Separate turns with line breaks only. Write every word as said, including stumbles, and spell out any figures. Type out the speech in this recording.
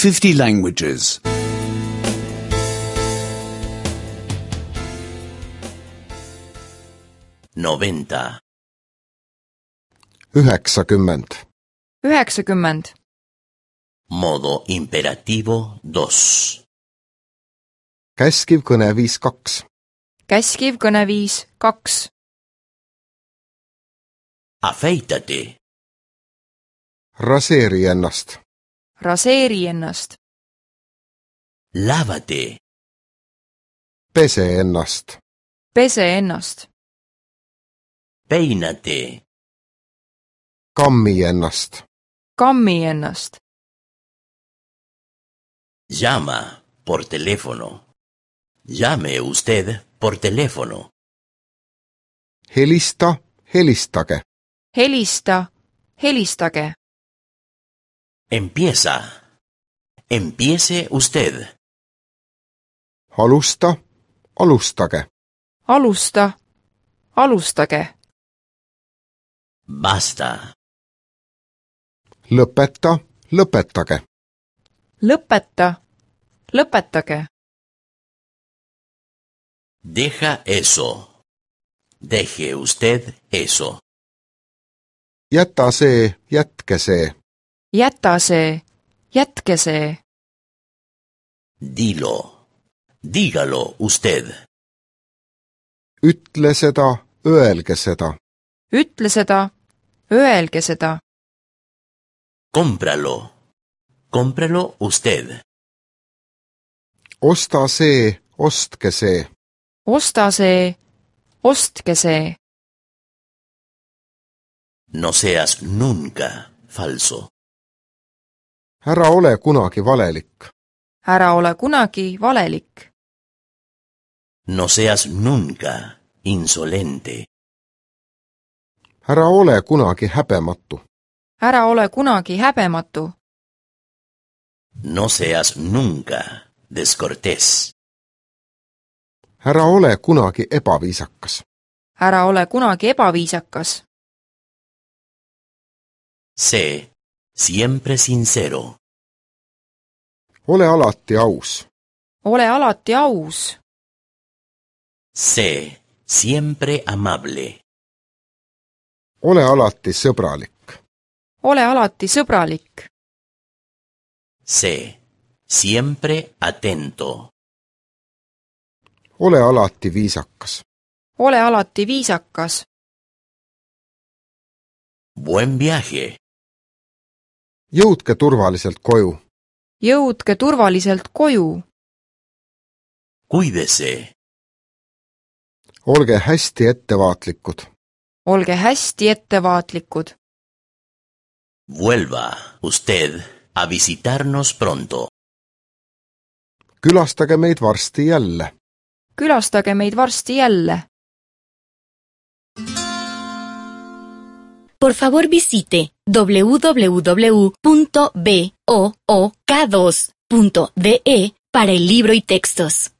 fifty languages.
noventa,
üheksakümmend,
üheksakümmend,
modo imperativo dos,
käskiv kõneviis kaks,
käskiv kõneviis kaks,
afeítate,
raseeri ennast,
raseeri ennast,
lávate,
pese ennast,
pese ennast,
peínate,
kammi ennast,
kammi ennast,
llama por teléfono. Llame usted por teléfono.
helista, helistage,
helista, helistage,
Empieza. Empiece usted.
alusta, alustage,
alusta, alustage,
Basta.
lõpeta, lõpetage,
lõpeta, lõpetage,
Deja eso. Deje usted eso.
jäta see, jätke see,
jäta see, jätke see,
Dilo. Dígalo usted.
ütle seda, öelge seda,
ütle seda, öelge seda,
Cómpralo. Cómpralo usted.
osta see, ostke see,
osta see, ostke see,
No seas nunca falso.
ära ole kunagi valelik,
ära ole kunagi valelik,
No seas nunca insolente.
ära ole kunagi häbematu,
ära ole kunagi häbematu,
No seas nunca descortés.
ära ole kunagi ebaviisakas,
ära ole kunagi ebaviisakas,
Sé siempre sincero.
ole alati aus,
ole alati aus,
Sé siempre amable.
ole alati sõbralik,
ole alati sõbralik,
Sé siempre atento.
ole alati viisakas,
ole alati viisakas,
Buen viaje.
jõudke turvaliselt koju,
jõudke turvaliselt koju,
Cuídese.
olge hästi ettevaatlikud,
olge hästi ettevaatlikud,
Vuelva usted a visitarnos pronto.
külastage meid varsti jälle.
külastage meid varsti jälle.
Por favor visite doble u doble u doble u punto book dos punto de para el libro y textos.